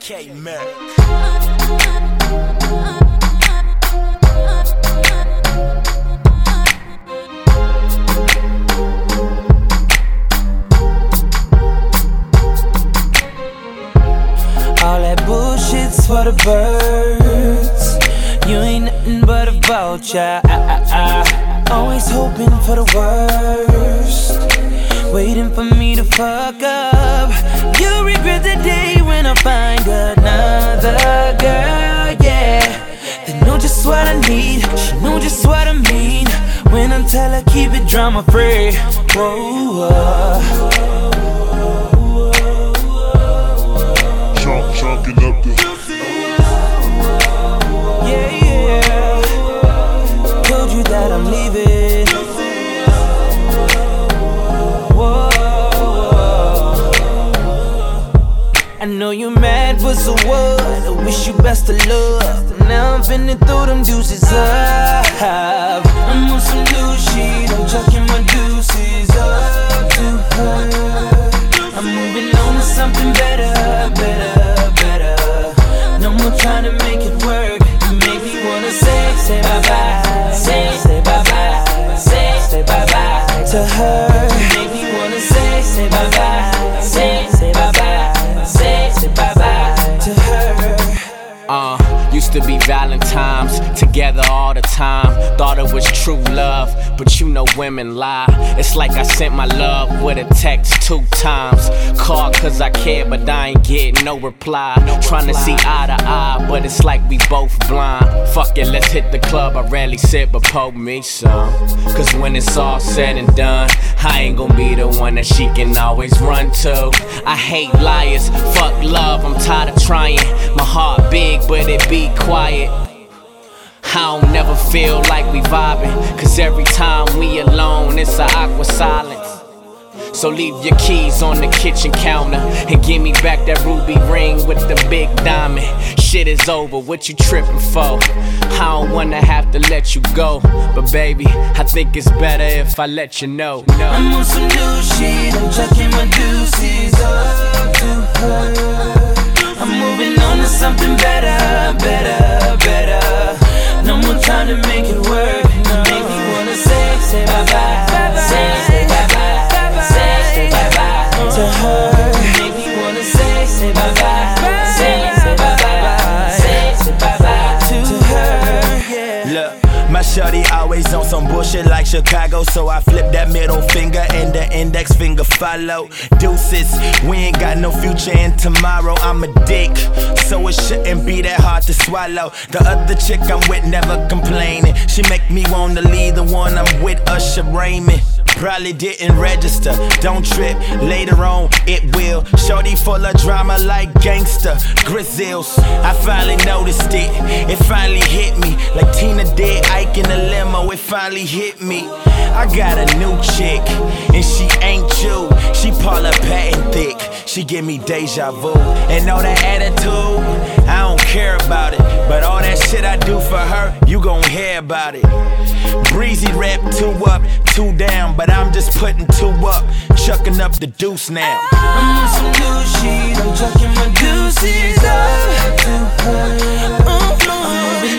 K-Merc. All that bullshit's for the birds. You ain't nothing but a vulture. Always hoping for the worst, waiting for me to fuck up. You regret the day when I find another girl, yeah. They know just what I need, she know just what I mean. When I tell her keep it drama free. Whoa, Chunking up the yeah. Told you that I'm leaving. Whoa. I know you mad, but so what? I wish you best of luck. Now I'm finna throw them deuces up. I'm on some new shit, I'm chucking my deuces up to her. I'm moving on to something better. No more trying to make it work. You make me wanna say bye-bye. Say bye-bye. Say bye-bye to her. You make me wanna say bye-bye. Say bye-bye. Say bye-bye to her. Used to be Valentine's, together all the time. Thought it was true love, but you know women lie. It's like I sent my love with a text 2 times. Called cause I care, but I ain't getting no reply. Trying to see eye to eye, but it's like we both blind. Fuck it, let's hit the club. I rarely sit, but pour me some. Cause when it's all said and done, I ain't gon' be the one that she can always run to. I hate liars, fuck love, I'm tired of trying. My heart big, but it be quiet. I don't never feel like we vibing, cause every time we alone, it's a awkward silence. So leave your keys on the kitchen counter and give me back that ruby ring with the big diamond. Shit is over, what you tripping for? I don't wanna have to let you go, but baby, I think it's better if I let you know. I'm on some new shit, I'm chucking my deuces up to her. I'm moving on to something better. No more trying to make it work. You make me wanna say bye-bye. Say bye-bye. Say bye-bye to her. You make me wanna say bye-bye. Say bye-bye. Say bye-bye to her. Yeah. Look, my shorty always on some bullshit like Chicago, so I flip that middle finger and the index finger follow. Deuces, we ain't got no future in tomorrow. I'm a dick, so it shouldn't be that hard to swallow. The other chick I'm with never complaining. She make me wanna leave the one I'm with, Usher Raymond. Probably didn't register, don't trip, later on it will. Shorty full of drama like gangsta, Grizzles. I finally noticed it, it finally hit me. Like Tina did Ike in a limo, it finally hit me. I got a new chick, and she ain't you. She Paula Patton thick, she give me deja vu. And all that attitude, I don't care about it. But all that shit I do for her, you gon' hear about it. Breezy rap 2 up, 2 down, but I'm just putting 2 up, chucking up the deuce now. I'm on some new shit, I'm chucking my deuces up to her. I'm moving